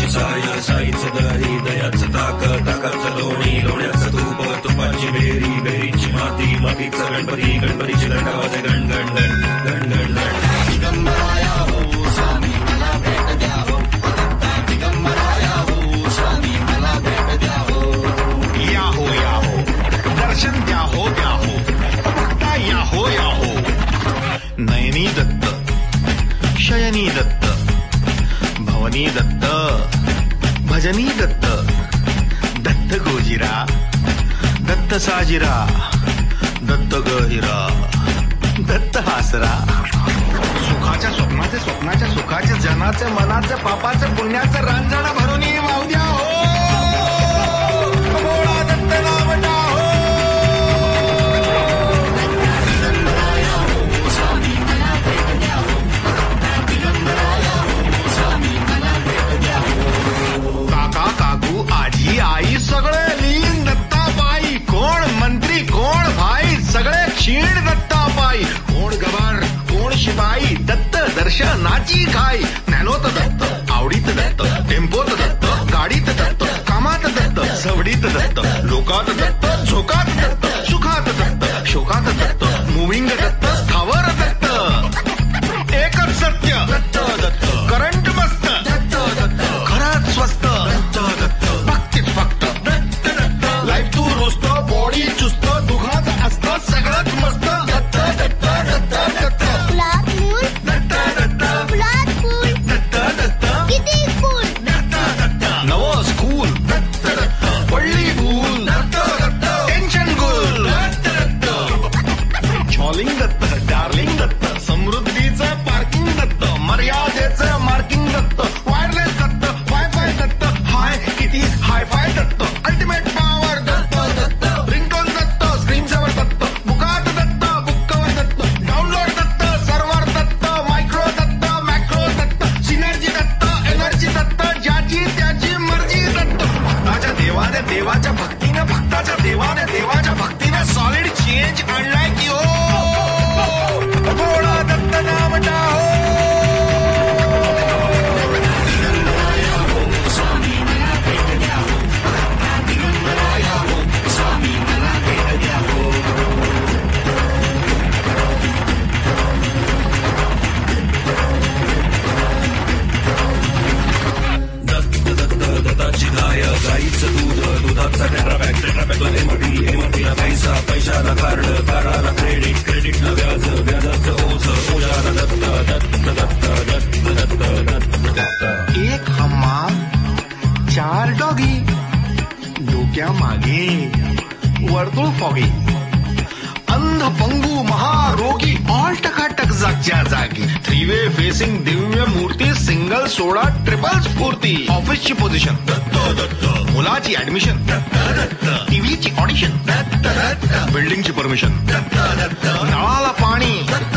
साईची साय साईचं दही दयाचं ताक ताकाचं लोणी लोण्याचं तूप तुपाची बेरी बेरीची माती मातीचं गणपती गणपतीची दंडावाचे गण गण गण गण गण गण दिगंबराया हो स्वामी मला भेट द्या हो दिगंबराया हो स्वामी मला भेट द्या हो या हो दर्शन द्या हो भक्ता या हो नयनी दत्त शयनी दत्त भवनी दत्त भजनी दत्त दत्त गोजिरा दत्त साजिरा दत्त गहिरा दत्त हासरा सुखाच्या स्वप्नाचे स्वप्नाच्या सुखाचे जनाचे मनाचे पापाचे पुण्याचे रांजणा भरून वाहू द्या हो भोळा दत्त नामटा हो काका काकू आजी आई सगळे लीन दत्ताबाई कोण मंत्री कोण भाई सगळे क्षीण दत्ताबाई कोण गवार कोण शिपाई दत्त दर्शनाची घाई ज्ञानोत दत्त आवडीत दत्त टेम्पोत दत्त गाडीत दत्त कामात दत्त सवडीत दत्त लोकात दत्त झोकात दत्त सुखात दत्त शोकात दत्त मुव्हिंग दत्त स्थावर दत्त एकच सत्य दत्त दत्त करंट मस्त दत्त दत्त खरंच स्वस्त दत्त दत्त भक्तीच फक्त दत्त दत्त लाईफ तू रुस्त बॉडी चुस्त दुखात असतं सगळंच मस्त दत्त दत्त दत्त दत्त गुलाब फूल दत्त दत्त गुलाब फूल दत्त दत्त किती फूल दत्त दत्त नवं स्कूल दत्त दत्त पडली भूल दत्त दत्त टेन्शन गुल दत्त दत्त छॉलिंग दत्त डार्लिंग दत्त समृद्धीचं पार्किंग दत्त मर्यादेचं marking Datta wireless Datta wifi Datta hi किती hi fi Datta ultimate power Datta Datta ringtone Datta screen saver Datta बुकात दत्त बुक्कवर Datta download Datta server Datta micro Datta macro Datta synergy Datta energy Datta ज्याची त्याची मर्जी दत्त भक्ताच्या देवाने देवाच्या भक्तीने भक्ताच्या देवाने देवाच्या भक्तीने सॉलिड चेंज आणलाय की हो भोळा दत्त नामटा हो दत्ताची गाय गाईचं दूध दुधाचा टेट्रापॅकला एमआरपीला पैसा पैशाला कार्ड कार्डाला क्रेडिट क्रेडिटला व्याज व्याजाचं ओझ ओझाला दत्त दत्त दत्त दत्त दत्त दत्त दत्त एक हमाम 4 डॉगी डोक्या मागे वर्तुळ फॉगी अंध पंगू महारोगी ऑल टकाटक जागच्या जागी 3-वे फेसिंग दिव्य मूर्ती सिंगल सोडा ट्रिपल स्फूर्ती ऑफिसची पोझिशन दत्त दत्त मुलाची ऍडमिशन दत्त दत्त टीव्हीची ऑडिशन दत्त दत्त बिल्डिंगची परमिशन दत्त दत्त नळाला पाणी दत्त